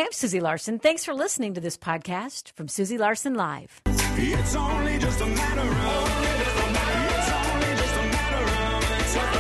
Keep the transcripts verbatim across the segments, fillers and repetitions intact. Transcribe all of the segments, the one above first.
I'm Susie Larson. Thanks for listening to this podcast from Susie Larson Live. It's only just a matter of, it's only just a matter of, it's a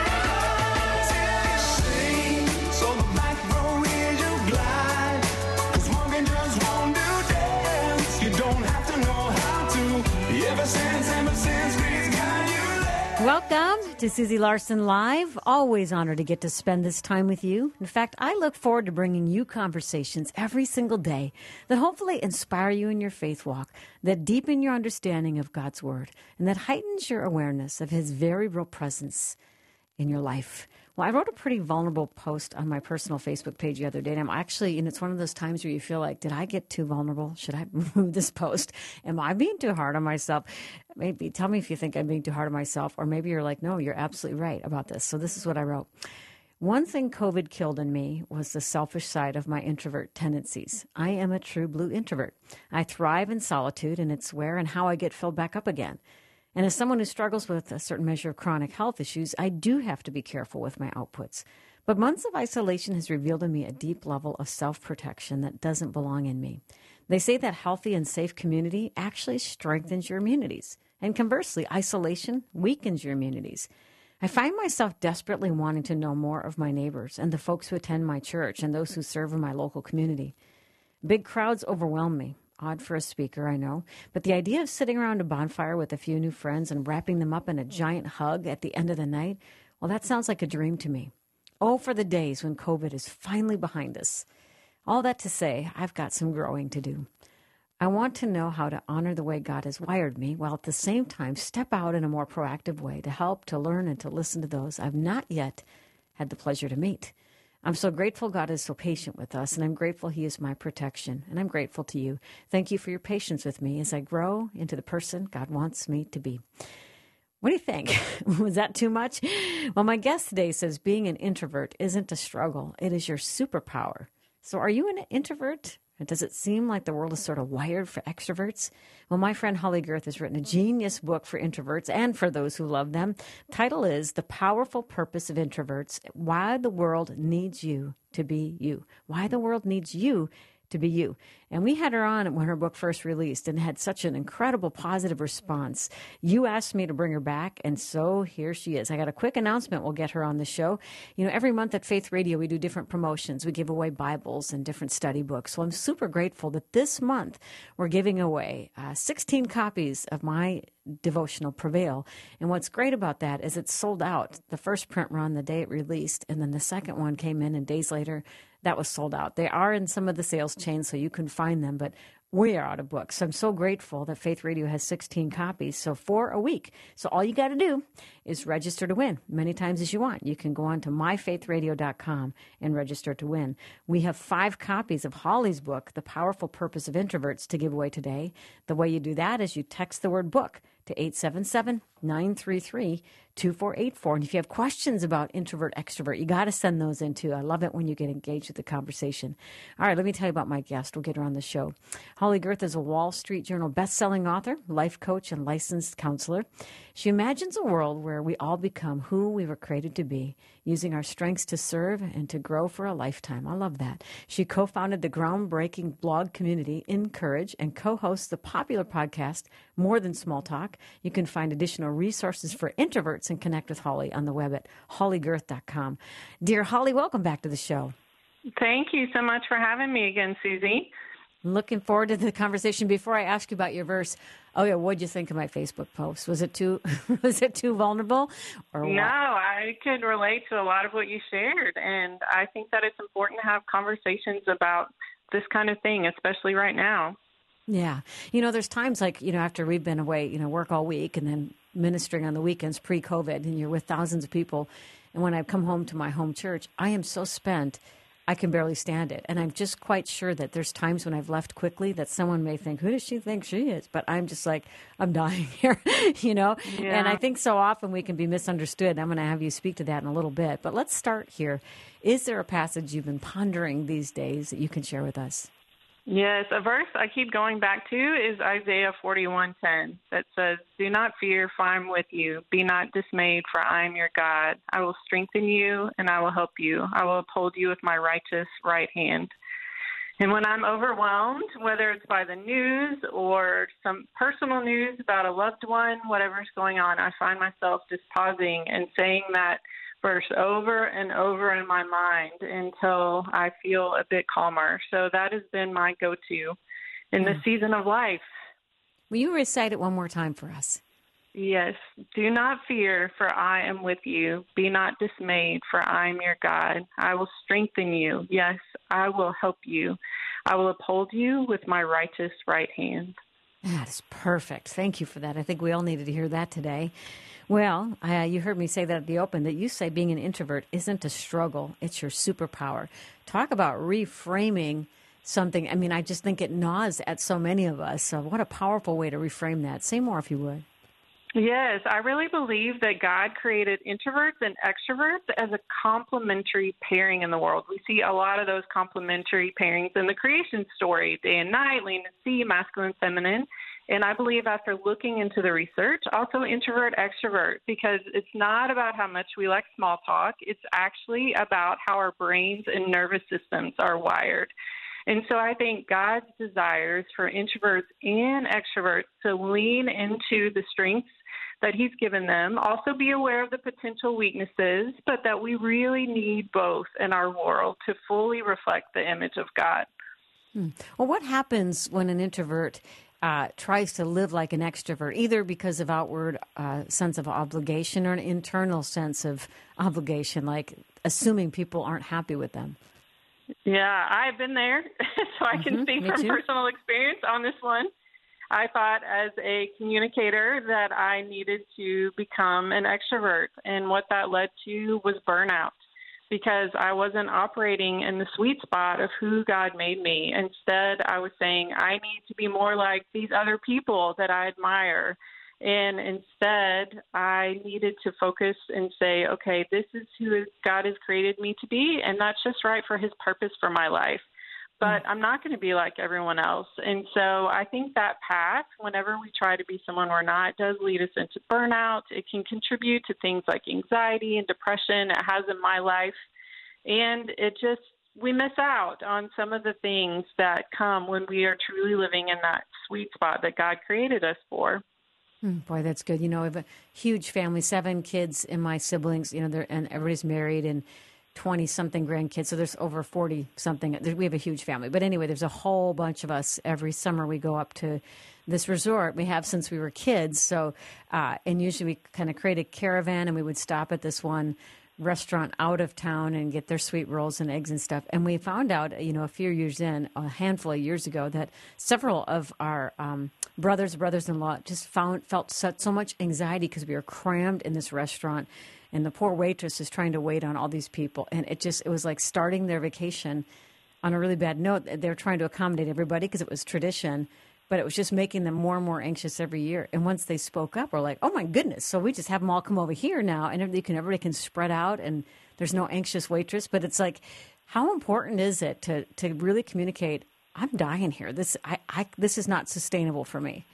matter of, sing, so the back row is your glide, 'cause walking just won't do dance, you don't have to know how to, ever since, ever since we've got you there. Welcome to Susie Larson Live. Always honored to get to spend this time with you. In fact, I look forward to bringing you conversations every single day that hopefully inspire you in your faith walk, that deepen your understanding of God's Word, and that heightens your awareness of His very real presence in your life. Well, I wrote a pretty vulnerable post on my personal Facebook page the other day, and I'm actually, and it's one of those times where you feel like, did I get too vulnerable? Should I remove this post? Am I being too hard on myself? Maybe tell me if you think I'm being too hard on myself, or maybe you're like, no, you're absolutely right about this. So this is what I wrote. One thing COVID killed in me was the selfish side of my introvert tendencies. I am a true blue introvert. I thrive in solitude, and it's where and how I get filled back up again. And as someone who struggles with a certain measure of chronic health issues, I do have to be careful with my outputs. But months of isolation has revealed in me a deep level of self-protection that doesn't belong in me. They say that healthy and safe community actually strengthens your immunities. And conversely, isolation weakens your immunities. I find myself desperately wanting to know more of my neighbors and the folks who attend my church and those who serve in my local community. Big crowds overwhelm me. Odd for a speaker, I know. But the idea of sitting around a bonfire with a few new friends and wrapping them up in a giant hug at the end of the night, well, that sounds like a dream to me. Oh, for the days when COVID is finally behind us. All that to say, I've got some growing to do. I want to know how to honor the way God has wired me, while at the same time step out in a more proactive way to help, to learn, and to listen to those I've not yet had the pleasure to meet. I'm so grateful God is so patient with us, and I'm grateful He is my protection, and I'm grateful to you. Thank you for your patience with me as I grow into the person God wants me to be. What do you think? Was that too much? Well, my guest today says being an introvert isn't a struggle. It is your superpower. So are you an introvert? Does it seem like the world is sort of wired for extroverts? Well, my friend Holly Gerth has written a genius book for introverts and for those who love them. The title is The Powerful Purpose of Introverts, Why the World Needs You to Be You. Why the world needs you to be you. And we had her on when her book first released and had such an incredible positive response. You asked me to bring her back, and so here she is. I got a quick announcement. We'll get her on the show. You know, every month at Faith Radio, we do different promotions. We give away Bibles and different study books. So I'm super grateful that this month we're giving away uh, sixteen copies of my devotional Prevail. And what's great about that is it's sold out. The first print run the day it released, and then the second one came in, and days later, that was sold out. They are in some of the sales chains, so you can find them, but we are out of books. So I'm so grateful that Faith Radio has sixteen copies, so for a week. So all you got to do is register to win many times as you want. You can go on to my faith radio dot com and register to win. We have five copies of Holly's book, The Powerful Purpose of Introverts, to give away today. The way you do that is you text the word book to eight seven seven, nine three three, two four eight four. And if you have questions about introvert, extrovert, you got to send those in too. I love it when you get engaged with the conversation. All right, let me tell you about my guest. We'll get her on the show. Holly Gerth is a Wall Street Journal best-selling author, life coach, and licensed counselor. She imagines a world where we all become who we were created to be, using our strengths to serve and to grow for a lifetime. I love that. She co-founded the groundbreaking blog community Encourage and co-hosts the popular podcast More Than Small Talk. You can find additional resources for introverts and connect with Holly on the web at holly gerth dot com. Dear Holly, welcome back to the show. Thank you so much for having me again, Susie. Looking forward to the conversation. Before I ask you about your verse, oh yeah, what did you think of my Facebook post? Was it too was it too vulnerable, or No, what? I could relate to a lot of what you shared, and I think that it's important to have conversations about this kind of thing, especially right now. Yeah. You know, there's times like, you know, after we've been away, you know, work all week and then ministering on the weekends pre-COVID, and you're with thousands of people. And when I come home to my home church, I am so spent, I can barely stand it. And I'm just quite sure that there's times when I've left quickly that someone may think, who does she think she is? But I'm just like, I'm dying here, you know? Yeah. And I think so often we can be misunderstood. I'm going to have you speak to that in a little bit. But let's start here. Is there a passage you've been pondering these days that you can share with us? Yes, a verse I keep going back to is Isaiah forty-one ten that says, "Do not fear, for I am with you. Be not dismayed, for I am your God. I will strengthen you, and I will help you. I will uphold you with my righteous right hand." And when I'm overwhelmed, whether it's by the news or some personal news about a loved one, whatever's going on, I find myself just pausing and saying that verse over and over in my mind until I feel a bit calmer. So that has been my go-to in this season of life. Will you recite it one more time for us? Yes. Do not fear, for I am with you. Be not dismayed, for I am your God. I will strengthen you. Yes, I will help you. I will uphold you with my righteous right hand. That is perfect. Thank you for that. I think we all needed to hear that today. Well, uh, you heard me say that at the open, that you say being an introvert isn't a struggle. It's your superpower. Talk about reframing something. I mean, I just think it gnaws at so many of us. So what a powerful way to reframe that. Say more if you would. Yes, I really believe that God created introverts and extroverts as a complementary pairing in the world. We see a lot of those complementary pairings in the creation story, day and night, land and sea, masculine, feminine. And I believe after looking into the research, also introvert, extrovert, because it's not about how much we like small talk. It's actually about how our brains and nervous systems are wired. And so I think God's desires for introverts and extroverts to lean into the strengths that he's given them, also be aware of the potential weaknesses, but that we really need both in our world to fully reflect the image of God. Hmm. Well, what happens when an introvert uh, tries to live like an extrovert, either because of outward uh, sense of obligation or an internal sense of obligation, like assuming people aren't happy with them? Yeah, I've been there, so I can Mm-hmm, speak me from too. personal experience on this one. I thought as a communicator that I needed to become an extrovert, and what that led to was burnout because I wasn't operating in the sweet spot of who God made me. Instead, I was saying, I need to be more like these other people that I admire. And instead, I needed to focus and say, okay, this is who God has created me to be, and that's just right for his purpose for my life. But I'm not going to be like everyone else. And so I think that path, whenever we try to be someone we're not, does lead us into burnout. It can contribute to things like anxiety and depression. It has in my life. And it just, we miss out on some of the things that come when we are truly living in that sweet spot that God created us for. Mm, boy, that's good. You know, I have a huge family, seven kids in my siblings, you know, they're, and everybody's married and twenty-something grandkids. So there's over forty-something. We have a huge family. But anyway, there's a whole bunch of us. Every summer we go up to this resort. We have since we were kids. So, uh, and usually we kind of create a caravan and we would stop at this one restaurant out of town and get their sweet rolls and eggs and stuff. And we found out, you know, a few years in, a handful of years ago, that several of our um, brothers, brothers-in-law just found felt such, so much anxiety because we were crammed in this restaurant. And the poor waitress is trying to wait on all these people. And it just, it was like starting their vacation on a really bad note. They were trying to accommodate everybody because it was tradition, but it was just making them more and more anxious every year. And once they spoke up, we're like, oh my goodness. So we just have them all come over here now, and everybody can, everybody can spread out, and there's no anxious waitress. But it's like, how important is it to, to really communicate, I'm dying here. This, I, I, this is not sustainable for me.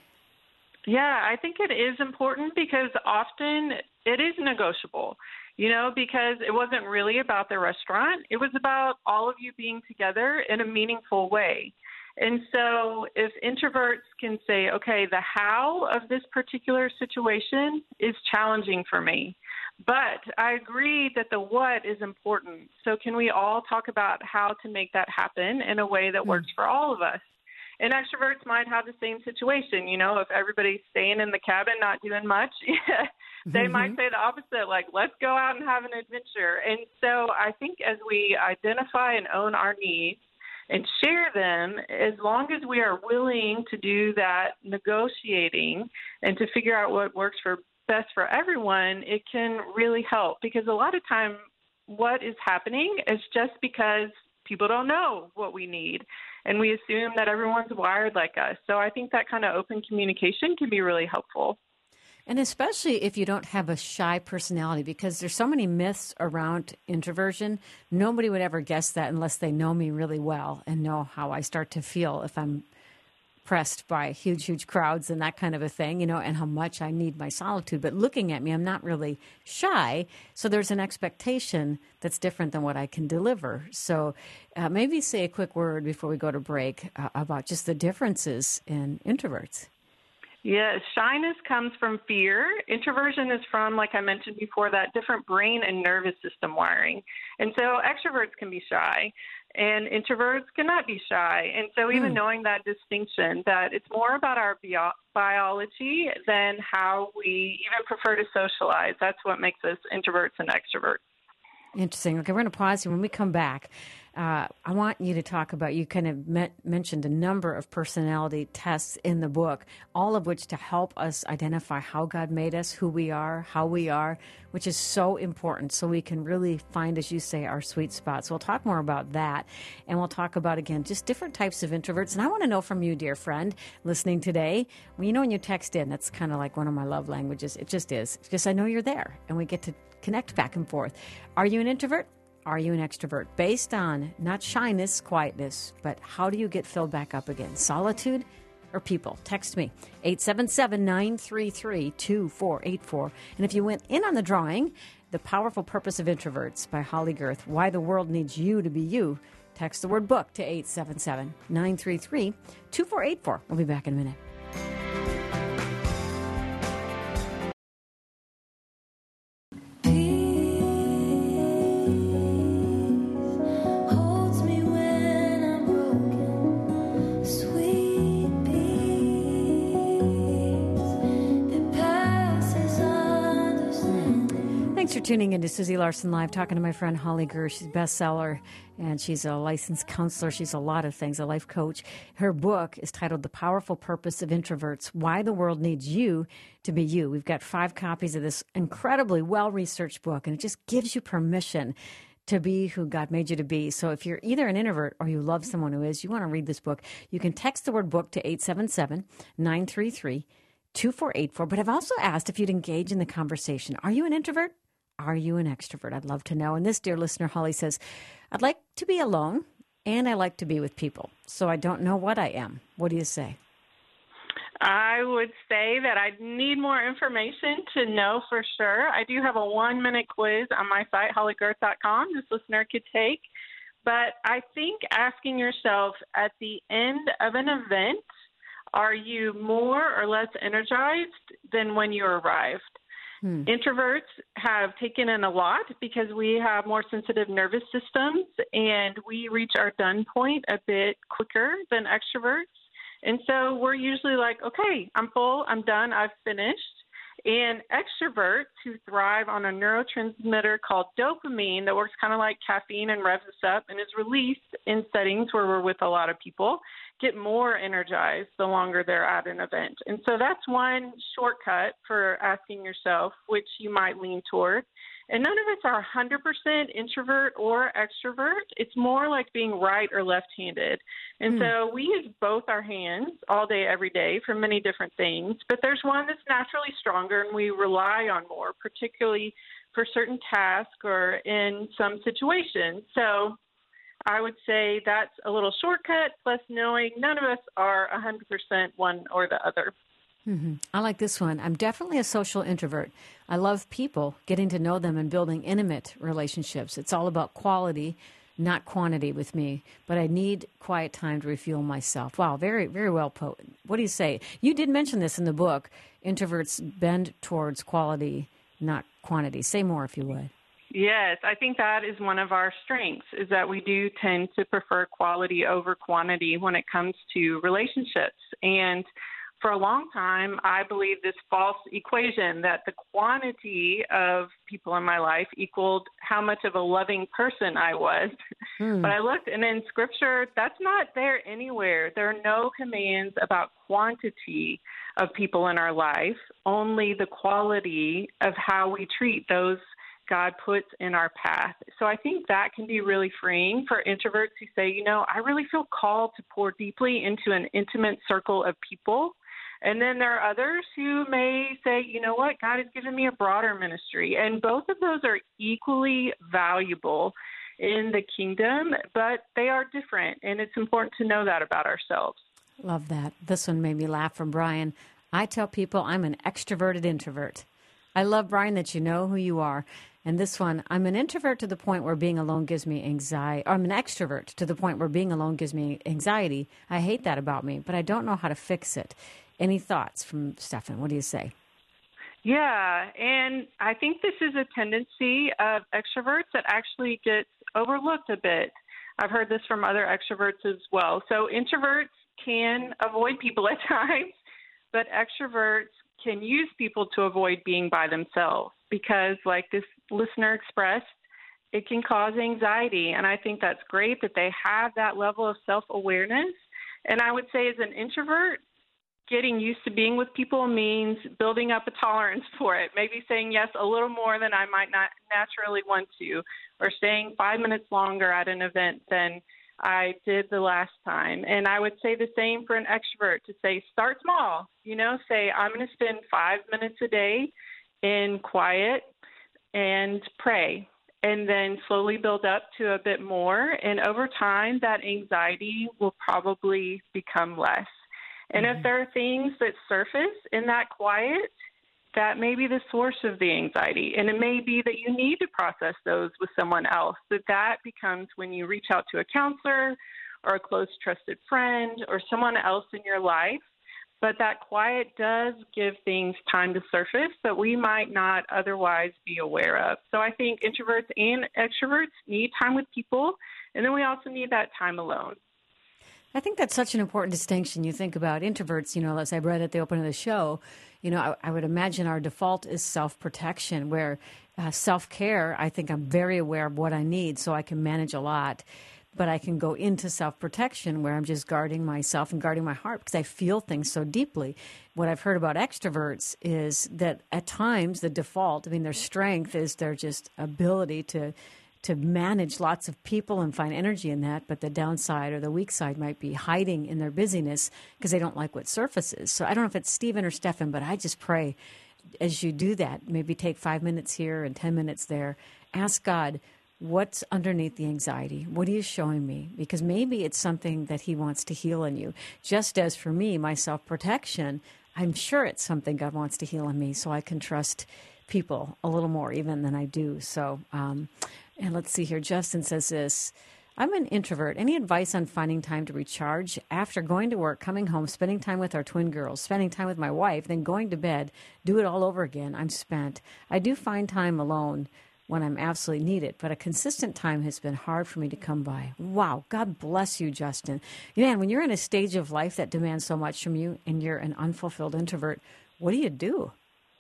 Yeah, I think it is important because often it is negotiable, you know, because it wasn't really about the restaurant. It was about all of you being together in a meaningful way. And so if introverts can say, okay, the how of this particular situation is challenging for me, but I agree that the what is important. So can we all talk about how to make that happen in a way that works for all of us? And extroverts might have the same situation. You know, if everybody's staying in the cabin, not doing much, they mm-hmm. might say the opposite, like, let's go out and have an adventure. And so I think as we identify and own our needs and share them, as long as we are willing to do that negotiating and to figure out what works for best for everyone, it can really help. Because a lot of time what is happening is just because people don't know what we need, and we assume that everyone's wired like us. So I think that kind of open communication can be really helpful. And especially if you don't have a shy personality, because there's so many myths around introversion. Nobody would ever guess that unless they know me really well and know how I start to feel if I'm pressed by huge, huge crowds and that kind of a thing, you know, and how much I need my solitude. But looking at me, I'm not really shy. So there's an expectation that's different than what I can deliver. So uh, maybe say a quick word before we go to break uh, about just the differences in introverts. Yeah, shyness comes from fear. Introversion is from, like I mentioned before, that different brain and nervous system wiring. And so extroverts can be shy, and introverts cannot be shy. And so even mm. knowing that distinction, that it's more about our bio- biology than how we even prefer to socialize. That's what makes us introverts and extroverts. Interesting. Okay, we're going to pause here. When we come back, uh, I want you to talk about, you kind of met, mentioned a number of personality tests in the book, all of which to help us identify how God made us, who we are, how we are, which is so important so we can really find, as you say, our sweet spot. So we'll talk more about that, and we'll talk about, again, just different types of introverts. And I want to know from you, dear friend, listening today, well, you know when you text in, that's kind of like one of my love languages. It just is. Because I know you're there, and we get to connect back and forth. Are you an introvert? Are you an extrovert? Based on not shyness, quietness, but how do you get filled back up again? Solitude or people? Text me, eight seven seven, nine three three, two four eight four. And if you went in on the drawing, The Powerful Purpose of Introverts by Holly Gerth, Why the World Needs You to Be You, text the word book to eight seven seven, nine three three, two four eight four. We'll be back in a minute. Thanks for tuning in to Susie Larson Live, talking to my friend Holly Gerth. She's a bestseller, and she's a licensed counselor. She's a lot of things, a life coach. Her book is titled The Powerful Purpose of Introverts, Why the World Needs You to Be You. We've got five copies of this incredibly well-researched book, and it just gives you permission to be who God made you to be. So if you're either an introvert or you love someone who is, you want to read this book, you can text the word book to eight seven seven, nine three three, two four eight four. But I've also asked if you'd engage in the conversation. Are you an introvert? Are you an extrovert? I'd love to know. And this dear listener, Holly, says, I'd like to be alone and I like to be with people. So I don't know what I am. What do you say? I would say that I need more information to know for sure. I do have a one-minute quiz on my site, holly gerth dot com, this listener could take. But I think asking yourself at the end of an event, are you more or less energized than when you arrived? Hmm. Introverts have taken in a lot because we have more sensitive nervous systems and we reach our done point a bit quicker than extroverts. And so we're usually like, okay, I'm full, I'm done, I've finished. And extroverts who thrive on a neurotransmitter called dopamine that works kind of like caffeine and revs us up and is released in settings where we're with a lot of people, get more energized the longer they're at an event. And so that's one shortcut for asking yourself which you might lean toward. And none of us are one hundred percent introvert or extrovert. It's more like being right or left-handed. And mm. so we use both our hands all day, every day for many different things. But there's one that's naturally stronger and we rely on more, particularly for certain tasks or in some situations. So I would say that's a little shortcut, plus knowing none of us are one hundred percent one or the other. Mm-hmm. I like this one. I'm definitely a social introvert. I love people, getting to know them and building intimate relationships. It's all about quality, not quantity with me, but I need quiet time to refuel myself. Wow, very, very well put. What do you say? You did mention this in the book. Introverts bend towards quality, not quantity. Say more if you would. Yes, I think that is one of our strengths, is that we do tend to prefer quality over quantity when it comes to relationships. And for a long time, I believed this false equation that the quantity of people in my life equaled how much of a loving person I was. Hmm. But I looked, and in Scripture, that's not there anywhere. There are no commands about quantity of people in our life, only the quality of how we treat those God puts in our path. So I think that can be really freeing for introverts who say, you know, I really feel called to pour deeply into an intimate circle of people. And then there are others who may say, you know what, God has given me a broader ministry. And both of those are equally valuable in the kingdom, but they are different. And it's important to know that about ourselves. Love that. This one made me laugh from Brian. I tell people I'm an extroverted introvert. I love, Brian, that you know who you are. And this one, I'm an introvert to the point where being alone gives me anxiety. Or I'm an extrovert to the point where being alone gives me anxiety. I hate that about me, but I don't know how to fix it. Any thoughts from Stefan? What do you say? Yeah, and I think this is a tendency of extroverts that actually gets overlooked a bit. I've heard this from other extroverts as well. So introverts can avoid people at times, but extroverts can use people to avoid being by themselves because, like this listener expressed, it can cause anxiety. And I think that's great that they have that level of self-awareness. And I would say as an introvert, getting used to being with people means building up a tolerance for it, maybe saying yes a little more than I might not naturally want to, or staying five minutes longer at an event than I did the last time. And I would say the same for an extrovert, to say start small, you know, say I'm going to spend five minutes a day in quiet and pray, and then slowly build up to a bit more. And over time, that anxiety will probably become less. And if there are things that surface in that quiet, that may be the source of the anxiety. And it may be that you need to process those with someone else. That that becomes when you reach out to a counselor or a close trusted friend or someone else in your life. But that quiet does give things time to surface that we might not otherwise be aware of. So I think introverts and extroverts need time with people. And then we also need that time alone. I think that's such an important distinction. You think about introverts, you know, as I read at the opening of the show, you know, I, I would imagine our default is self-protection, where uh, self-care, I think I'm very aware of what I need so I can manage a lot. But I can go into self-protection where I'm just guarding myself and guarding my heart because I feel things so deeply. What I've heard about extroverts is that at times the default, I mean, their strength is their just ability to to manage lots of people and find energy in that, but the downside or the weak side might be hiding in their busyness because they don't like what surfaces. So I don't know if it's Stephen or Stefan, but I just pray as you do that, maybe take five minutes here and ten minutes there, ask God, what's underneath the anxiety? What are you showing me? Because maybe it's something that he wants to heal in you. Just as for me, my self-protection, I'm sure it's something God wants to heal in me so I can trust people a little more even than I do. So, um, and let's see here. Justin says this. I'm an introvert. Any advice on finding time to recharge? After going to work, coming home, spending time with our twin girls, spending time with my wife, then going to bed, do it all over again. I'm spent. I do find time alone when I'm absolutely needed, but a consistent time has been hard for me to come by. Wow. God bless you, Justin. Man, when you're in a stage of life that demands so much from you and you're an unfulfilled introvert, what do you do?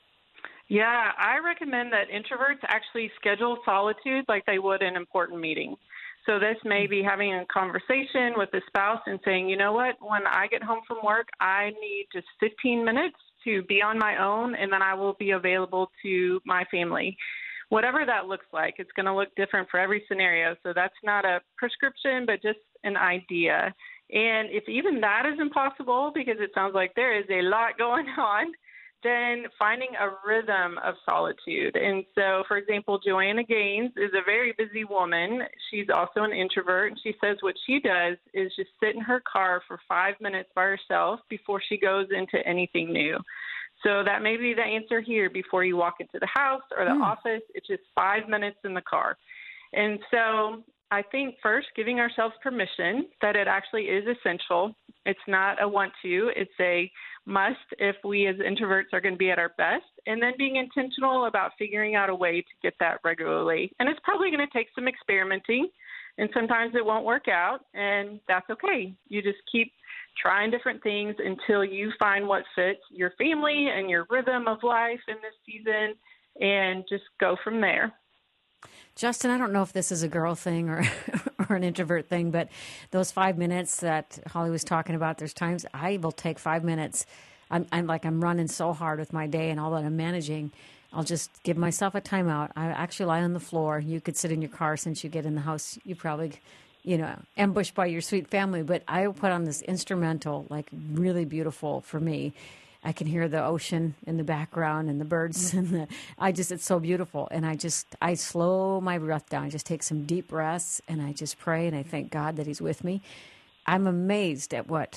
Yeah, I recommend that introverts actually schedule solitude like they would an important meeting. So this may be having a conversation with a spouse and saying, you know what, when I get home from work, I need just fifteen minutes to be on my own, and then I will be available to my family. Whatever that looks like, it's going to look different for every scenario. So that's not a prescription, but just an idea. And if even that is impossible, because it sounds like there is a lot going on, then finding a rhythm of solitude. And so, for example, Joanna Gaines is a very busy woman. She's also an introvert. And she says what she does is just sit in her car for five minutes by herself before she goes into anything new. So that may be the answer here before you walk into the house or the mm. office. It's just five minutes in the car. And so I think first giving ourselves permission that it actually is essential. It's not a want to, it's a must if we as introverts are going to be at our best, and then being intentional about figuring out a way to get that regularly. And it's probably going to take some experimenting, and sometimes it won't work out, and that's okay. You just keep trying different things until you find what fits your family and your rhythm of life in this season, and just go from there. Justin, I don't know if this is a girl thing or or an introvert thing, but those five minutes that Holly was talking about, there's times I will take five minutes. I'm, I'm like I'm running so hard with my day and all that I'm managing. I'll just give myself a timeout. I actually lie on the floor. You could sit in your car since you get in the house. You probably, you know, ambushed by your sweet family. But I put on this instrumental, like really beautiful for me. I can hear the ocean in the background and the birds, and the, I just, it's so beautiful. And I just, I slow my breath down. I just take some deep breaths, and I just pray, and I thank God that he's with me. I'm amazed at what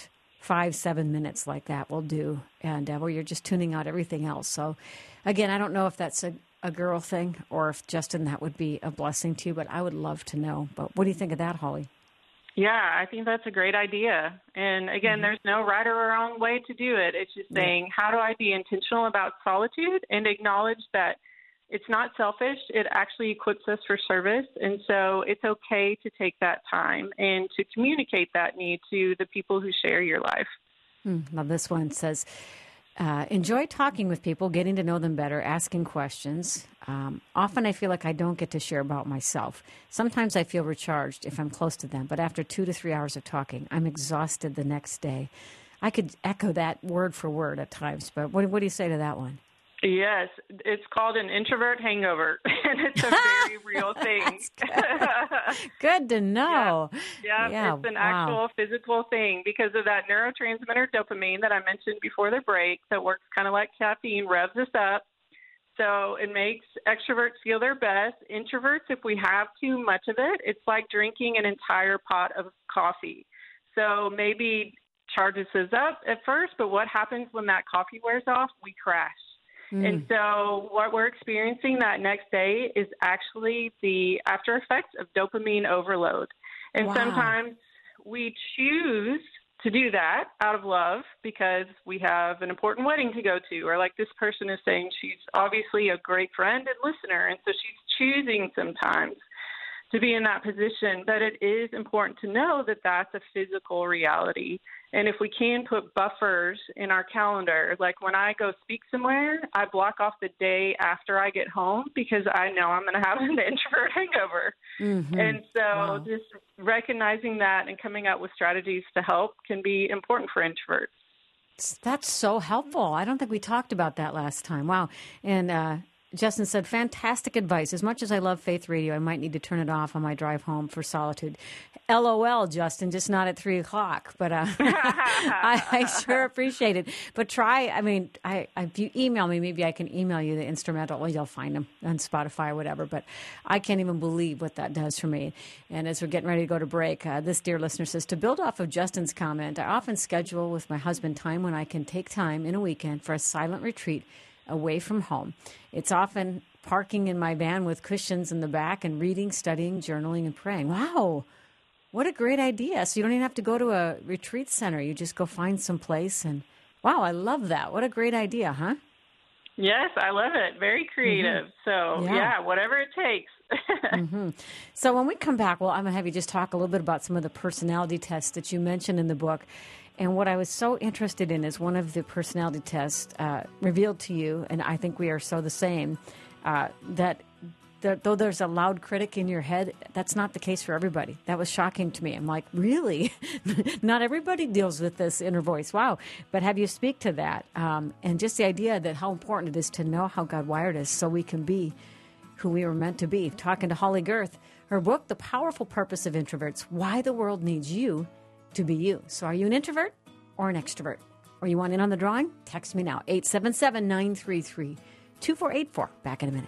five, seven minutes like that will do, and uh, where you're just tuning out everything else. So, again, I don't know if that's a, a girl thing or if, Justin, that would be a blessing to you, but I would love to know. But what do you think of that, Holly? Yeah, I think that's a great idea. And again, mm-hmm. there's no right or wrong way to do it. It's just saying, yeah. how do I be intentional about solitude and acknowledge that it's not selfish. It actually equips us for service. And so it's okay to take that time and to communicate that need to the people who share your life. Mm, well, this one says, uh, enjoy talking with people, getting to know them better, asking questions. Um, often I feel like I don't get to share about myself. Sometimes I feel recharged if I'm close to them, but after two to three hours of talking, I'm exhausted the next day. I could echo that word for word at times, but what, what do you say to that one? Yes, it's called an introvert hangover, and it's a very real thing. good. good to know. Yeah, yeah, yeah, it's an wow. actual physical thing because of that neurotransmitter dopamine that I mentioned before the break that works kind of like caffeine, revs us up. So it makes extroverts feel their best. Introverts, if we have too much of it, it's like drinking an entire pot of coffee. So maybe charges us up at first, but what happens when that coffee wears off? We crash. Mm. And so what we're experiencing that next day is actually the after effects of dopamine overload. And wow. sometimes we choose to do that out of love because we have an important wedding to go to, or like this person is saying, she's obviously a great friend and listener, and so she's choosing sometimes to be in that position. But it is important to know that that's a physical reality. And if we can put buffers in our calendar, like when I go speak somewhere, I block off the day after I get home because I know I'm going to have an introvert hangover. Mm-hmm. And so wow. just recognizing that and coming up with strategies to help can be important for introverts. That's so helpful. I don't think we talked about that last time. Wow. And uh, Justin said, fantastic advice. As much as I love Faith Radio, I might need to turn it off on my drive home for solitude. L O L, Justin, just not at three o'clock. But uh, I, I sure appreciate it. But try, I mean, I, if you email me, maybe I can email you the instrumental. Well, you'll find them on Spotify or whatever. But I can't even believe what that does for me. And as we're getting ready to go to break, uh, this dear listener says, to build off of Justin's comment, I often schedule with my husband time when I can take time in a weekend for a silent retreat away from home. It's often parking in my van with cushions in the back and reading, studying, journaling, and praying. Wow. What a great idea. So you don't even have to go to a retreat center. You just go find some place. And wow, I love that. What a great idea, huh? Yes, I love it. Very creative. Mm-hmm. So yeah. yeah, whatever it takes. mm-hmm. So when we come back, well, I'm going to have you just talk a little bit about some of the personality tests that you mentioned in the book. And what I was so interested in is one of the personality tests uh, revealed to you, and I think we are so the same, uh, that the, though there's a loud critic in your head, that's not the case for everybody. That was shocking to me. I'm like, really? Not everybody deals with this inner voice. Wow. But have you speak to that? Um, and just the idea that how important it is to know how God wired us so we can be who we were meant to be. Talking to Holly Gerth, her book, The Powerful Purpose of Introverts, Why the World Needs You to Be You. So are you an introvert or an extrovert? Or you want in on the drawing? Text me now, eight seven seven, nine three three, two four eight four. Back in a minute.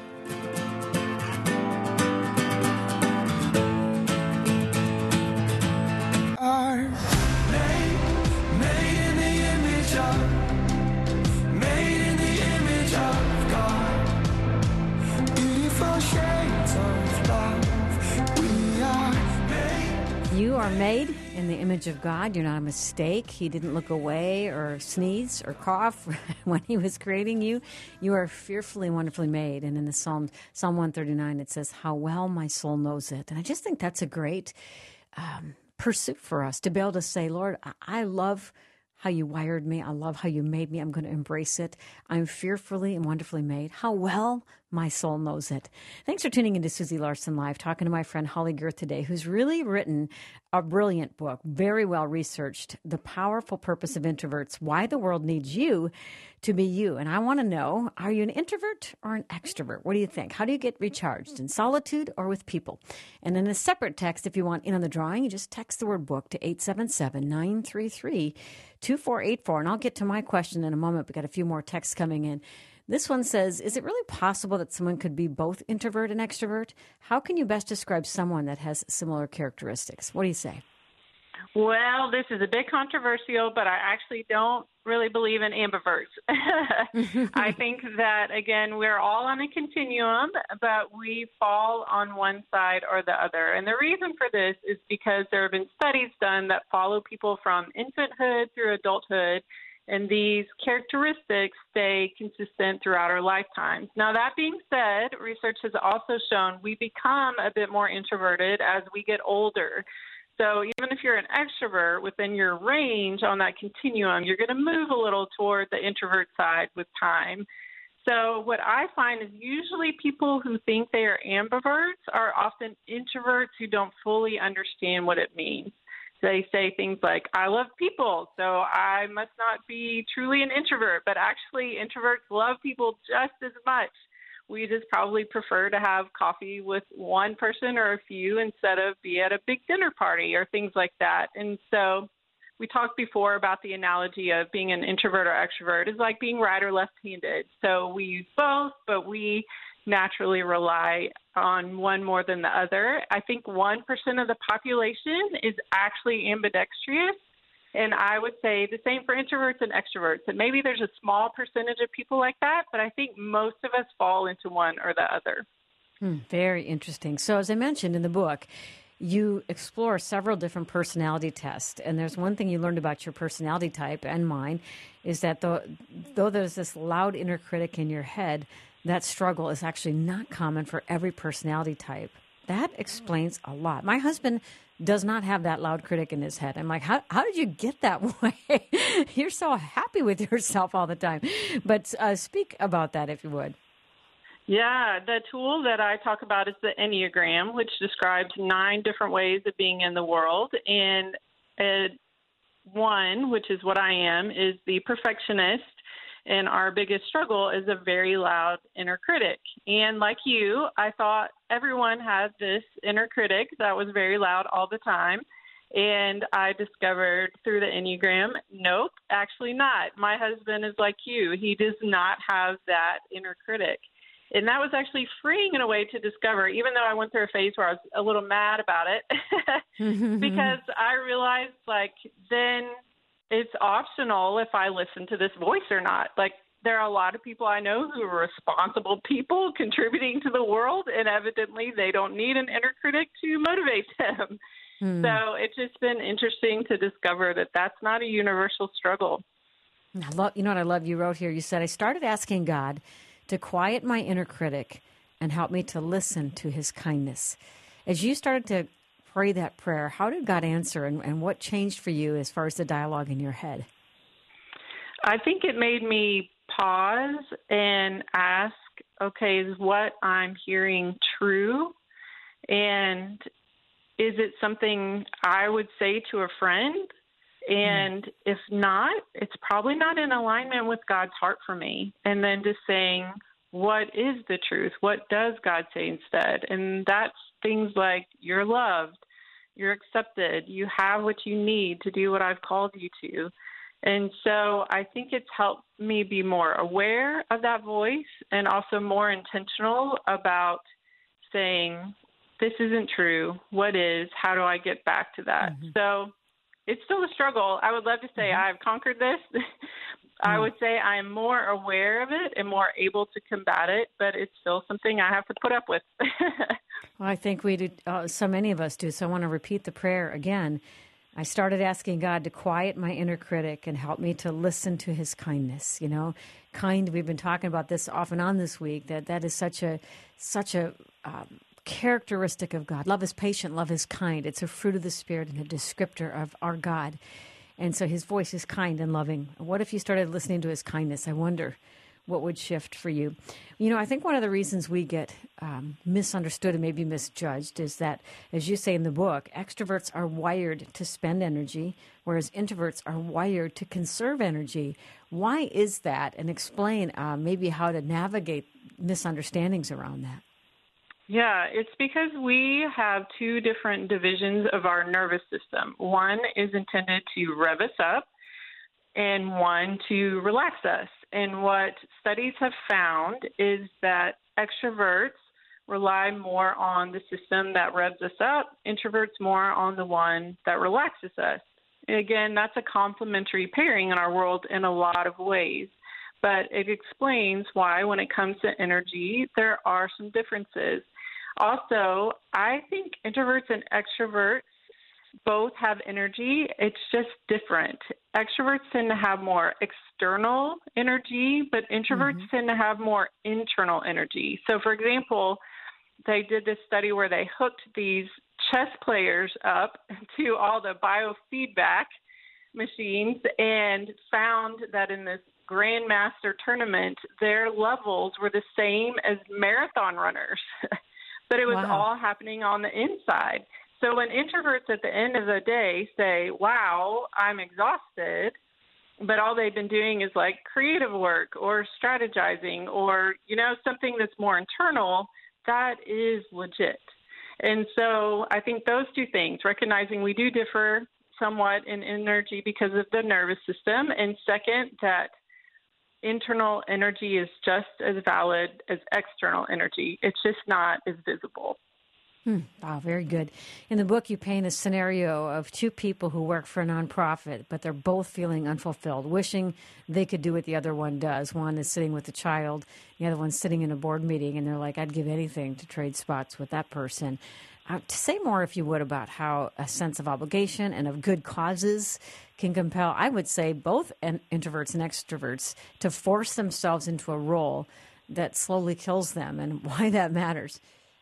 Are made, made in the image of, made in the image of God. Beautiful shades of love. We are made. You are made in the image of God. You're not a mistake. He didn't look away or sneeze or cough when he was creating you. You are fearfully and wonderfully made. And in the Psalm, Psalm one thirty-nine, it says, how well my soul knows it. And I just think that's a great um, pursuit for us to be able to say, Lord, I love how you wired me. I love how you made me. I'm going to embrace it. I'm fearfully and wonderfully made. How well my soul knows it. Thanks for tuning into Susie Larson Live, talking to my friend Holly Gerth today, who's really written a brilliant book, very well researched, The Powerful Purpose of Introverts, Why the World Needs You to Be You. And I want to know, are you an introvert or an extrovert? What do you think? How do you get recharged, in solitude or with people? And in a separate text, if you want in on the drawing, you just text the word book to eight seven seven, nine three three, two four eight four. And I'll get to my question in a moment. We've got a few more texts coming in. This one says, is it really possible that someone could be both introvert and extrovert? How can you best describe someone that has similar characteristics? What do you say? Well, this is a bit controversial, but I actually don't really believe in ambiverts. I think that, again, we're all on a continuum, but we fall on one side or the other. And the reason for this is because there have been studies done that follow people from infanthood through adulthood, and these characteristics stay consistent throughout our lifetimes. Now, that being said, research has also shown we become a bit more introverted as we get older. So even if you're an extrovert within your range on that continuum, you're going to move a little toward the introvert side with time. So what I find is usually people who think they are ambiverts are often introverts who don't fully understand what it means. They say things like, I love people, so I must not be truly an introvert. But actually, introverts love people just as much. We just probably prefer to have coffee with one person or a few instead of be at a big dinner party or things like that. And so we talked before about the analogy of being an introvert or extrovert is like being right or left-handed. So we use both, but we naturally rely on one more than the other. I think one percent of the population is actually ambidextrous. And I would say the same for introverts and extroverts. And maybe there's a small percentage of people like that, but I think most of us fall into one or the other. Hmm, very interesting. So as I mentioned in the book, you explore several different personality tests. And there's one thing you learned about your personality type and mine is that though, though there's this loud inner critic in your head, that struggle is actually not common for every personality type. That explains a lot. My husband does not have that loud critic in his head. I'm like, how how did you get that way? You're so happy with yourself all the time. But uh, speak about that, if you would. Yeah, the tool that I talk about is the Enneagram, which describes nine different ways of being in the world. And uh, one, which is what I am, is the perfectionist. And our biggest struggle is a very loud inner critic. And like you, I thought everyone had this inner critic that was very loud all the time. And I discovered through the Enneagram, nope, actually not. My husband is like you. He does not have that inner critic. And that was actually freeing in a way to discover, even though I went through a phase where I was a little mad about it, because I realized, like, then it's optional if I listen to this voice or not. Like, there are a lot of people I know who are responsible people contributing to the world, and evidently they don't need an inner critic to motivate them. Hmm. So it's just been interesting to discover that that's not a universal struggle. I love, you know what I love? You wrote here, you said, I started asking God to quiet my inner critic and help me to listen to his kindness. As you started to pray that prayer, how did God answer, and, and what changed for you as far as the dialogue in your head? I think it made me pause and ask, okay, is what I'm hearing true? And is it something I would say to a friend? And mm. if not, it's probably not in alignment with God's heart for me. And then just saying, what is the truth? What does God say instead? And that's things like, you're loved, you're accepted, you have what you need to do what I've called you to. And so I think it's helped me be more aware of that voice and also more intentional about saying, this isn't true. What is? How do I get back to that? Mm-hmm. So it's still a struggle. I would love to say mm-hmm. I've conquered this. I mm-hmm. would say I'm more aware of it and more able to combat it, but it's still something I have to put up with. Well, I think we do, uh, so many of us do. So I want to repeat the prayer again. I started asking God to quiet my inner critic and help me to listen to his kindness. You know, kind, we've been talking about this off and on this week, that that is such a, such a um, characteristic of God. Love is patient, love is kind. It's a fruit of the Spirit and a descriptor of our God. And so his voice is kind and loving. What if you started listening to his kindness? I wonder what would shift for you. You know, I think one of the reasons we get um, misunderstood and maybe misjudged is that, as you say in the book, extroverts are wired to spend energy, whereas introverts are wired to conserve energy. Why is that? And explain uh, maybe how to navigate misunderstandings around that. Yeah, it's because we have two different divisions of our nervous system. One is intended to rev us up, and one to relax us. And what studies have found is that extroverts rely more on the system that revs us up, introverts more on the one that relaxes us. And again, that's a complementary pairing in our world in a lot of ways. But it explains why, when it comes to energy, there are some differences. Also, I think introverts and extroverts both have energy. It's just different. Extroverts tend to have more external energy, but introverts mm-hmm. tend to have more internal energy. So, for example, they did this study where they hooked these chess players up to all the biofeedback machines and found that in this Grandmaster tournament, their levels were the same as marathon runners, but it was wow. all happening on the inside. So when introverts at the end of the day say, wow, I'm exhausted, but all they've been doing is like creative work or strategizing or, you know, something that's more internal, that is legit. And so I think those two things, recognizing we do differ somewhat in energy because of the nervous system, and second, that internal energy is just as valid as external energy. It's just not as visible. Hmm. Wow, very good. In the book, you paint a scenario of two people who work for a nonprofit, but they're both feeling unfulfilled, wishing they could do what the other one does. One is sitting with a child, the other one's sitting in a board meeting, and they're like, I'd give anything to trade spots with that person. Uh, to say more, if you would, about how a sense of obligation and of good causes can compel, I would say, both an- introverts and extroverts to force themselves into a role that slowly kills them, and why that matters.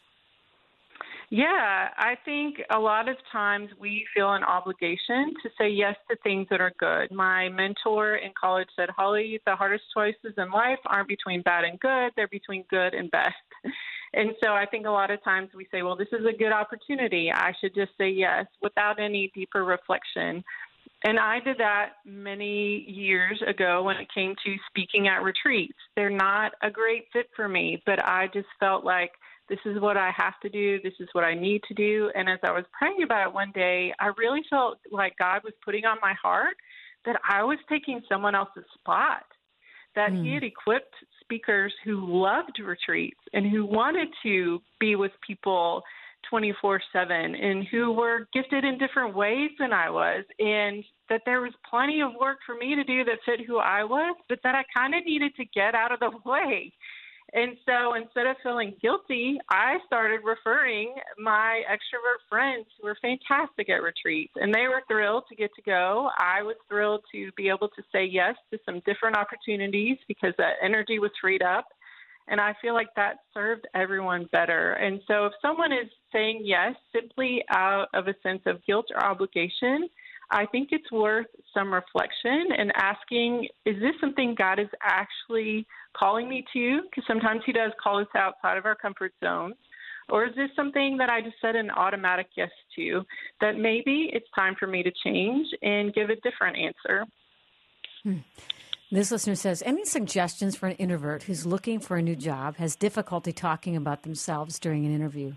Yeah, I think a lot of times we feel an obligation to say yes to things that are good. My mentor in college said, Holly, the hardest choices in life aren't between bad and good, they're between good and best. And so I think a lot of times we say, well, this is a good opportunity, I should just say yes, without any deeper reflection. And I did that many years ago when it came to speaking at retreats. They're not a great fit for me, but I just felt like this is what I have to do. This is what I need to do. And as I was praying about it one day, I really felt like God was putting on my heart that I was taking someone else's spot, that mm. he had equipped speakers who loved retreats and who wanted to be with people twenty-four seven and who were gifted in different ways than I was, and that there was plenty of work for me to do that fit who I was, but that I kind of needed to get out of the way. And so instead of feeling guilty, I started referring my extrovert friends who were fantastic at retreats, and they were thrilled to get to go. I was thrilled to be able to say yes to some different opportunities because that energy was freed up. And I feel like that served everyone better. And so if someone is saying yes simply out of a sense of guilt or obligation, I think it's worth some reflection and asking, is this something God is actually calling me to? Because sometimes he does call us outside of our comfort zones. Or is this something that I just said an automatic yes to, that maybe it's time for me to change and give a different answer? Hmm. This listener says, any suggestions for an introvert who's looking for a new job, has difficulty talking about themselves during an interview?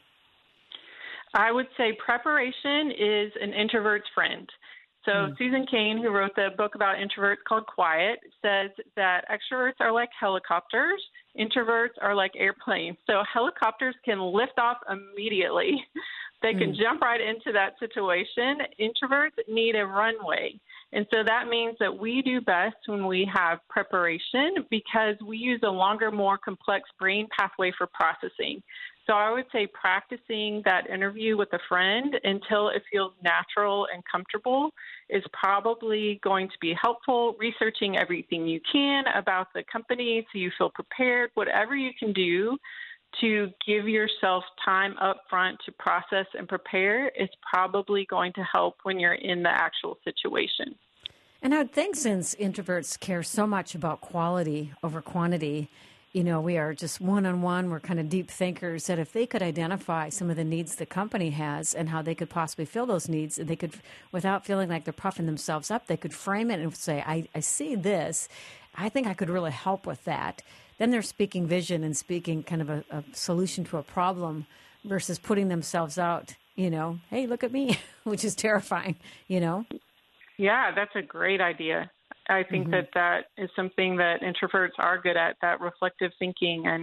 I would say preparation is an introvert's friend. So mm. Susan Cain, who wrote the book about introverts called Quiet, says that extroverts are like helicopters, introverts are like airplanes. So helicopters can lift off immediately. They can mm. jump right into that situation. Introverts need a runway. And so that means that we do best when we have preparation because we use a longer, more complex brain pathway for processing. So I would say practicing that interview with a friend until it feels natural and comfortable is probably going to be helpful. Researching everything you can about the company so you feel prepared, whatever you can do to give yourself time up front to process and prepare is probably going to help when you're in the actual situation. And I would think since introverts care so much about quality over quantity, you know, we are just one-on-one, we're kind of deep thinkers, that if they could identify some of the needs the company has and how they could possibly fill those needs, they could, without feeling like they're puffing themselves up, they could frame it and say, I, I see this, I think I could really help with that. Then they're speaking vision and speaking kind of a, a solution to a problem versus putting themselves out, you know, hey, look at me, which is terrifying, you know? Yeah, that's a great idea. I think mm-hmm. that that is something that introverts are good at, that reflective thinking and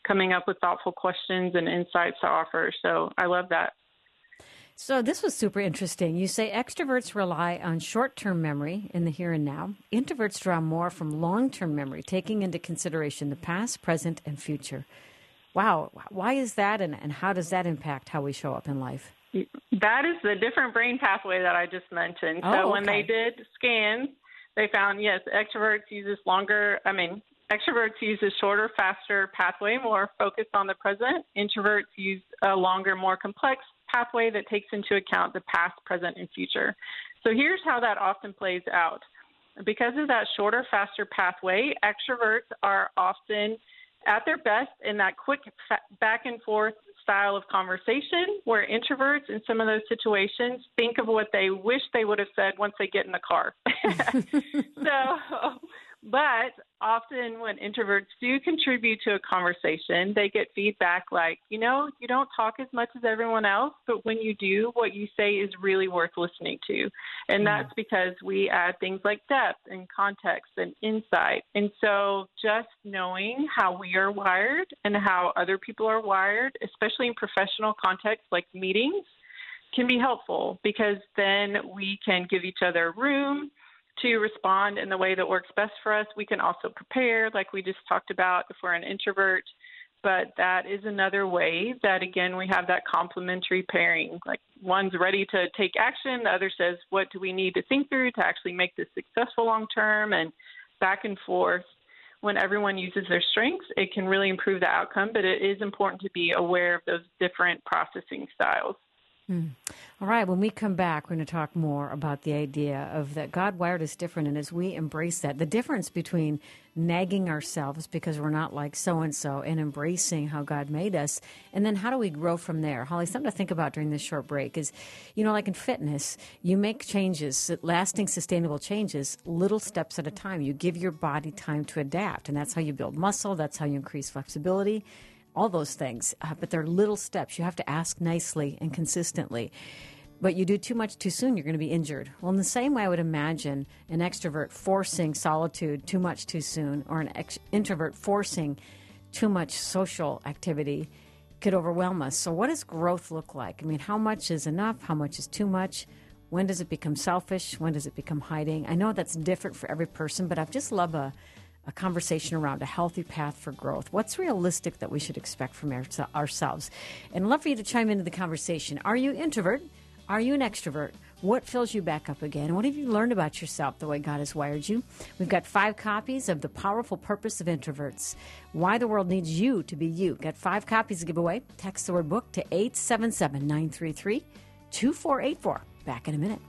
coming up with thoughtful questions and insights to offer. So I love that. So this was super interesting. You say extroverts rely on short-term memory in the here and now. Introverts draw more from long-term memory, taking into consideration the past, present, and future. Wow. Why is that, and, and how does that impact how we show up in life? That is the different brain pathway that I just mentioned. Oh, so when okay. they did scans, they found, yes, extroverts use this longer, I mean, extroverts use a shorter, faster pathway, more focused on the present. Introverts use a longer, more complex pathway that takes into account the past, present, and future. So here's how that often plays out. Because of that shorter, faster pathway, extroverts are often at their best in that quick back and forth style of conversation, where introverts in some of those situations think of what they wish they would have said once they get in the car. so, but often when introverts do contribute to a conversation, they get feedback like, you know, you don't talk as much as everyone else, but when you do, what you say is really worth listening to. And mm. that's because we add things like depth and context and insight. And so just knowing how we are wired and how other people are wired, especially in professional contexts like meetings, can be helpful, because then we can give each other room to respond in the way that works best for us. We can also prepare, like we just talked about, if we're an introvert. But that is another way that, again, we have that complementary pairing. Like one's ready to take action, the other says, what do we need to think through to actually make this successful long term, and back and forth. When everyone uses their strengths, it can really improve the outcome, but it is important to be aware of those different processing styles. Hmm. All right. When we come back, we're going to talk more about the idea of that God wired us different. And as we embrace that, the difference between nagging ourselves because we're not like so-and-so and embracing how God made us. And then how do we grow from there? Holly, something to think about during this short break is, you know, like in fitness, you make changes, lasting, sustainable changes, little steps at a time. You give your body time to adapt. And that's how you build muscle. That's how you increase flexibility. All those things, uh, but they're little steps. You have to ask nicely and consistently. But you do too much too soon, you're going to be injured. Well, in the same way, I would imagine an extrovert forcing solitude too much too soon, or an ex- introvert forcing too much social activity could overwhelm us. So what does growth look like? I mean, how much is enough? How much is too much? When does it become selfish? When does it become hiding? I know that's different for every person, but I've just love a a conversation around a healthy path for growth. What's realistic that we should expect from our, ourselves? And I'd love for you to chime into the conversation. Are you introvert? Are you an extrovert? What fills you back up again? What have you learned about yourself the way God has wired you? We've got five copies of The Powerful Purpose of Introverts. Why the World Needs You to Be You. Got five copies to give away. Text the word book to eight seven seven, nine three three, two four eight four. Back in a minute.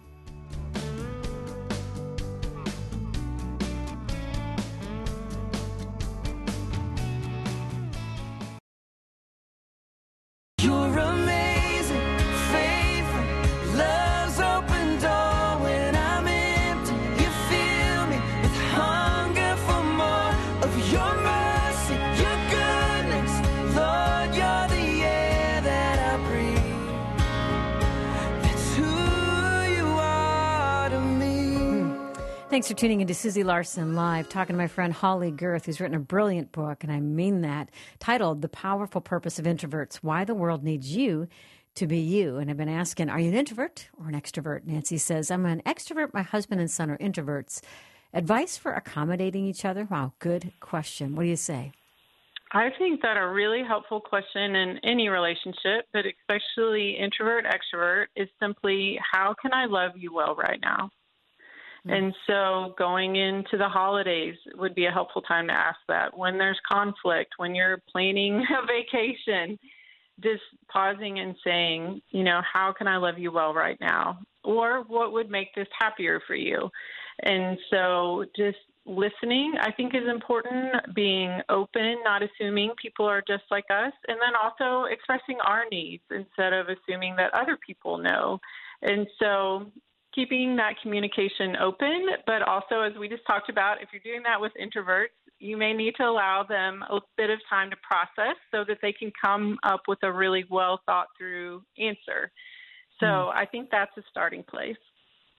You're amazing, faithful, love's open door when I'm empty. You fill me with hunger for more of your mercy, your goodness. Lord, you're the air that I breathe. That's who you are to me. Thanks for tuning into Susie Larson Live, talking to my friend Holly Girth, who's written a brilliant book, and I mean that, titled The Powerful Purpose of Introverts, Why the World Needs You to Be You. And I've been asking, are you an introvert or an extrovert? Nancy says, I'm an extrovert. My husband and son are introverts. Advice for accommodating each other? Wow, good question. What do you say? I think that a really helpful question in any relationship, but especially introvert, extrovert, is simply, how can I love you well right now? And so going into the holidays would be a helpful time to ask that. When there's conflict, when you're planning a vacation, just pausing and saying, you know, how can I love you well right now? Or what would make this happier for you? And so just listening, I think, is important, being open, not assuming people are just like us, and then also expressing our needs instead of assuming that other people know. And so keeping that communication open, but also, as we just talked about, if you're doing that with introverts, you may need to allow them a bit of time to process so that they can come up with a really well thought through answer. So mm. I think that's a starting place.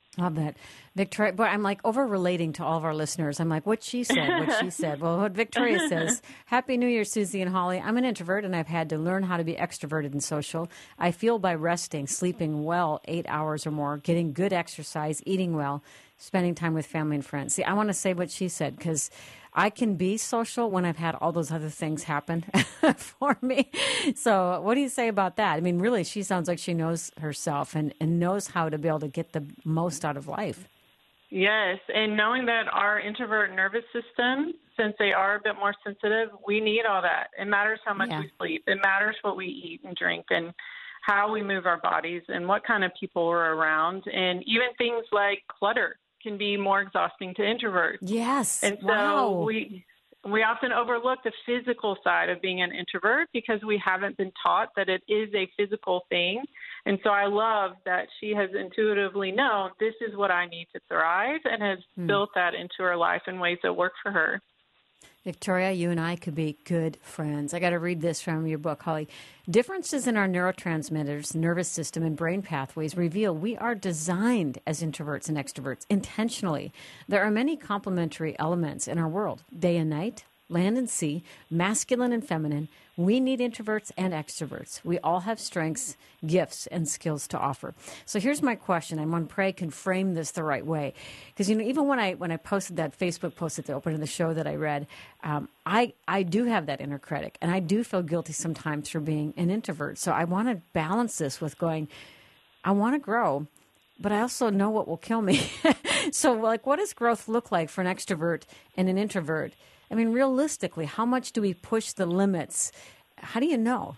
Love that. Victoria, but I'm like over relating to all of our listeners. I'm like, what she said, what she said. Well, what Victoria says, Happy New Year, Susie and Holly. I'm an introvert and I've had to learn how to be extroverted and social. I feel by resting, sleeping well eight hours or more, getting good exercise, eating well, spending time with family and friends. See, I want to say what she said because I can be social when I've had all those other things happen for me. So what do you say about that? I mean, really, she sounds like she knows herself and, and knows how to be able to get the most out of life. Yes, and knowing that our introvert nervous system, since they are a bit more sensitive, we need all that. It matters how much Yeah. we sleep. It matters what we eat and drink and how we move our bodies and what kind of people we're around. And even things like clutter can be more exhausting to introverts. Yes. And so wow. we we often overlook the physical side of being an introvert because we haven't been taught that it is a physical thing. And so I love that she has intuitively known this is what I need to thrive and has Hmm. built that into her life in ways that work for her. Victoria, you and I could be good friends. I got to read this from your book, Holly. Differences in our neurotransmitters, nervous system, and brain pathways reveal we are designed as introverts and extroverts intentionally. There are many complementary elements in our world, day and night, land and sea, masculine and feminine. We need introverts and extroverts. We all have strengths, gifts, and skills to offer. So here's my question. I'm on pray can frame this the right way. Because, you know, even when I when I posted that Facebook post at the opening of the show that I read, um, I, I do have that inner critic. And I do feel guilty sometimes for being an introvert. So I want to balance this with going, I want to grow, but I also know what will kill me. So, like, what does growth look like for an extrovert and an introvert? I mean, realistically, how much do we push the limits? How do you know?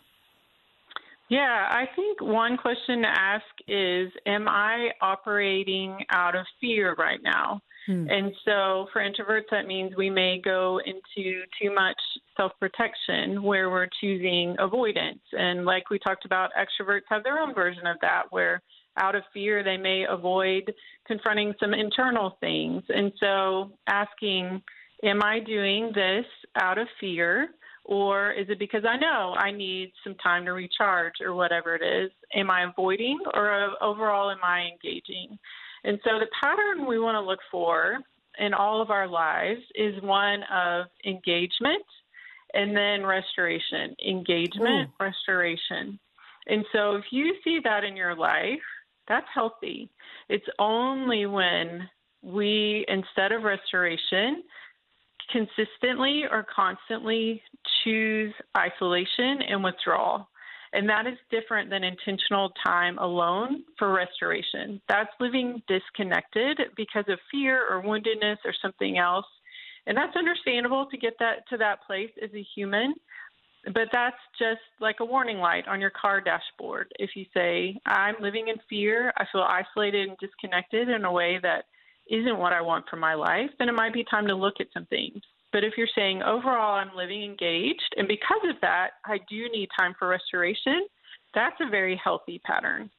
Yeah, I think one question to ask is, am I operating out of fear right now? Hmm. And so for introverts, that means we may go into too much self-protection where we're choosing avoidance. And like we talked about, extroverts have their own version of that, where out of fear, they may avoid confronting some internal things. And so asking, am I doing this out of fear, or is it because I know I need some time to recharge or whatever it is? Am I avoiding, or overall am I engaging? And so the pattern we want to look for in all of our lives is one of engagement and then restoration, engagement, Ooh. restoration. And so if you see that in your life, that's healthy. It's only when we, instead of restoration, consistently or constantly choose isolation and withdrawal. And that is different than intentional time alone for restoration. That's living disconnected because of fear or woundedness or something else. And that's understandable to get that to that place as a human. But that's just like a warning light on your car dashboard. If you say, I'm living in fear, I feel isolated and disconnected in a way that isn't what I want for my life, then it might be time to look at some things. But if you're saying, overall, I'm living engaged, and because of that, I do need time for restoration, that's a very healthy pattern.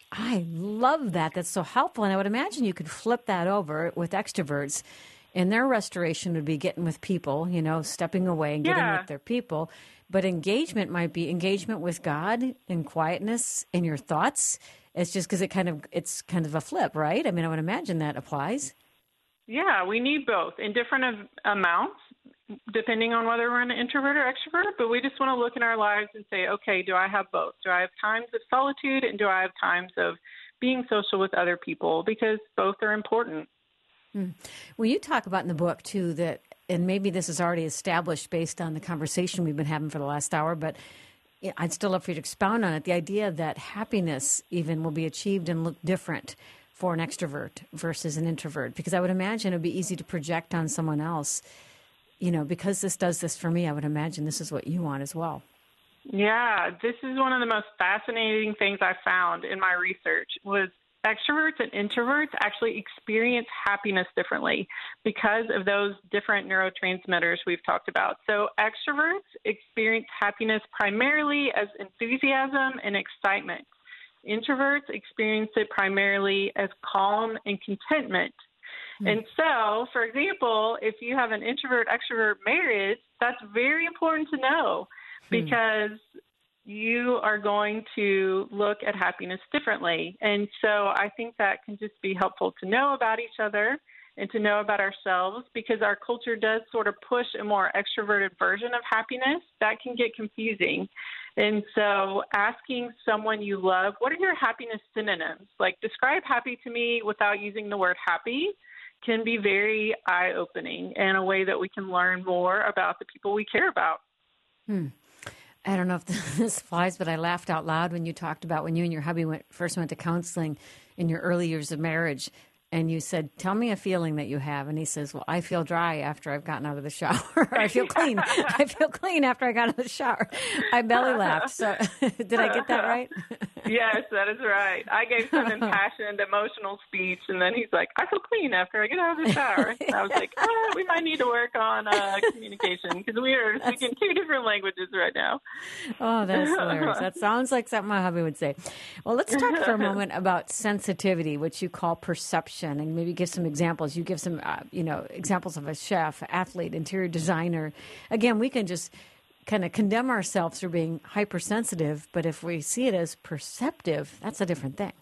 I love that. That's so helpful. And I would imagine you could flip that over with extroverts. And their restoration would be getting with people, you know, stepping away and getting Yeah. with their people. But engagement might be engagement with God in quietness in your thoughts. It's just because it kind of it's kind of a flip, right? I mean, I would imagine that applies. Yeah, we need both in different av- amounts, depending on whether we're an introvert or extrovert. But we just want to look in our lives and say, okay, do I have both? Do I have times of solitude, and do I have times of being social with other people? Because both are important. Hmm. Well, you talk about in the book, too, that, and maybe this is already established based on the conversation we've been having for the last hour, but I'd still love for you to expound on it. The idea that happiness even will be achieved and look different for an extrovert versus an introvert, because I would imagine it would be easy to project on someone else. You know, because this does this for me, I would imagine this is what you want as well. Yeah, this is one of the most fascinating things I found in my research was extroverts and introverts actually experience happiness differently because of those different neurotransmitters we've talked about. So extroverts experience happiness primarily as enthusiasm and excitement. Introverts experience it primarily as calm and contentment. Mm. And so, for example, if you have an introvert-extrovert marriage, that's very important to know because you are going to look at happiness differently. And so I think that can just be helpful to know about each other and to know about ourselves, because our culture does sort of push a more extroverted version of happiness. That can get confusing. And so asking someone you love, what are your happiness synonyms? Like, describe happy to me without using the word happy can be very eye-opening and a way that we can learn more about the people we care about. Hmm. I don't know if this flies, but I laughed out loud when you talked about when you and your hubby went, first went to counseling in your early years of marriage. And you said, tell me a feeling that you have. And he says, well, I feel dry after I've gotten out of the shower. I feel clean. I feel clean after I got out of the shower. I belly laughed. So did I get that right? Yes, that is right. I gave some impassioned, emotional speech, and then he's like, I feel clean after I get out of the shower. And I was like, oh, we might need to work on uh, communication, because we are speaking two different languages right now. Oh, that's hilarious. That sounds like something my hubby would say. Well, let's talk for a moment about sensitivity, which you call perception, and maybe give some examples. You give some, uh, you know, examples of a chef, athlete, interior designer. Again, we can just kind of condemn ourselves for being hypersensitive, but if we see it as perceptive, that's a different thing.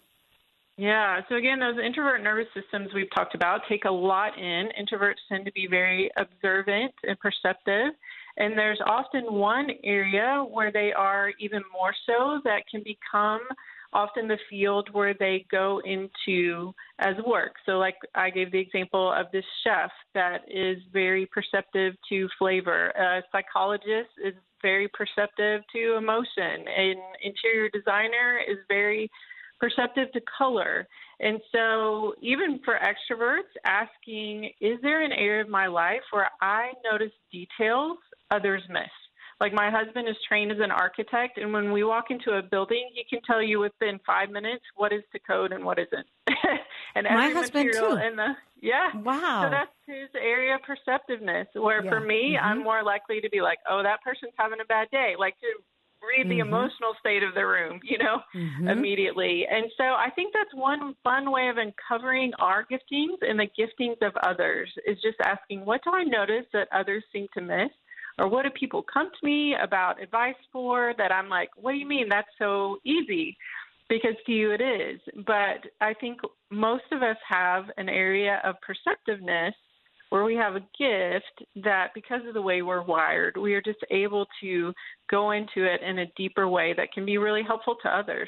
Yeah. So again, those introvert nervous systems we've talked about take a lot in. Introverts tend to be very observant and perceptive. And there's often one area where they are even more so that can become often the field where they go into as work. So like I gave the example of this chef that is very perceptive to flavor. A psychologist is very perceptive to emotion. An interior designer is very perceptive to color. And so even for extroverts, asking, is there an area of my life where I notice details others miss? Like, my husband is trained as an architect, and when we walk into a building, he can tell you within five minutes what is to code and what isn't. And every my husband material too. in the yeah. Wow. So that's his area of perceptiveness. Where Yeah. for me, Mm-hmm. I'm more likely to be like, oh, that person's having a bad day. Like, to read the Mm-hmm. emotional state of the room, you know, Mm-hmm. immediately. And so I think that's one fun way of uncovering our giftings and the giftings of others, is just asking, what do I notice that others seem to miss? Or what do people come to me about advice for that I'm like, what do you mean? That's so easy, because to you it is. But I think most of us have an area of perceptiveness where we have a gift that, because of the way we're wired, we are just able to go into it in a deeper way that can be really helpful to others.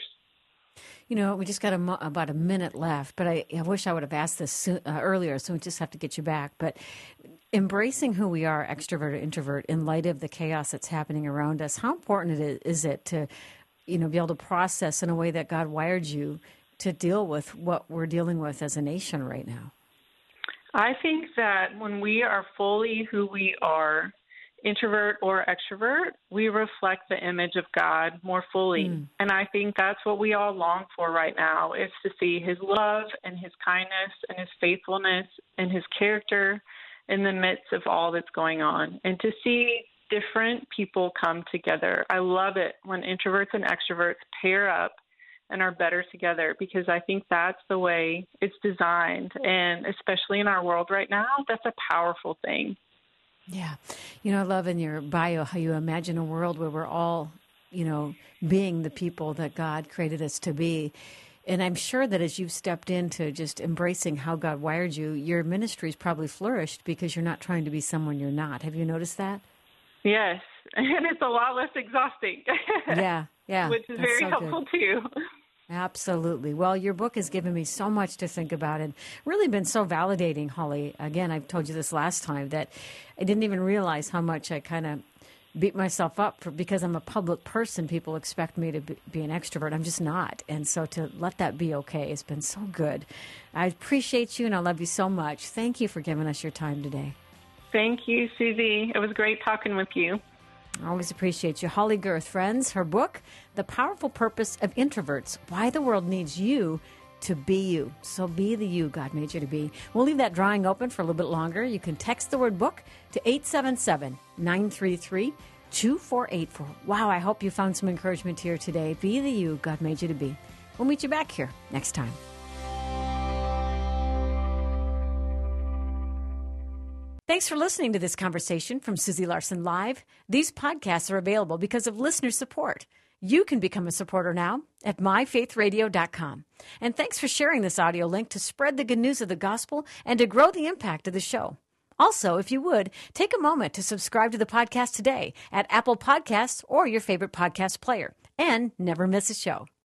You know, we just got a mo- about a minute left, but I, I wish I would have asked this soon, uh, earlier, so we just have to get you back. But embracing who we are, extrovert or introvert, in light of the chaos that's happening around us, how important it is, is it to, you know, be able to process in a way that God wired you to deal with what we're dealing with as a nation right now? I think that when we are fully who we are, introvert or extrovert, we reflect the image of God more fully. Mm. And I think that's what we all long for right now, is to see his love and his kindness and his faithfulness and his character in the midst of all that's going on, and to see different people come together. I love it when introverts and extroverts pair up and are better together, because I think that's the way it's designed. And especially in our world right now, that's a powerful thing. Yeah. You know, I love in your bio how you imagine a world where we're all, you know, being the people that God created us to be. And I'm sure that as you've stepped into just embracing how God wired you, your ministry's probably flourished because you're not trying to be someone you're not. Have you noticed that? Yes. And it's a lot less exhausting. Yeah, yeah. Which is That's very so helpful good. too. Absolutely. Well, your book has given me so much to think about and really been so validating, Holly. Again, I've told you this last time that I didn't even realize how much I kind of beat myself up for, because I'm a public person. People expect me to be, be an extrovert. I'm just not. And so to let that be okay has been so good. I appreciate you and I love you so much. Thank you for giving us your time today. Thank you, Susie. It was great talking with you. I always appreciate you. Holly Gerth, friends, her book, The Powerful Purpose of Introverts, Why the World Needs You to Be You. So be the you God made you to be. We'll leave that drawing open for a little bit longer. You can text the word book to eight seven seven, nine three three, two four eight four. Wow, I hope you found some encouragement here today. Be the you God made you to be. We'll meet you back here next time. Thanks for listening to this conversation from Susie Larson Live. These podcasts are available because of listener support. You can become a supporter now at my faith radio dot com. And thanks for sharing this audio link to spread the good news of the gospel and to grow the impact of the show. Also, if you would, take a moment to subscribe to the podcast today at Apple Podcasts or your favorite podcast player, and never miss a show.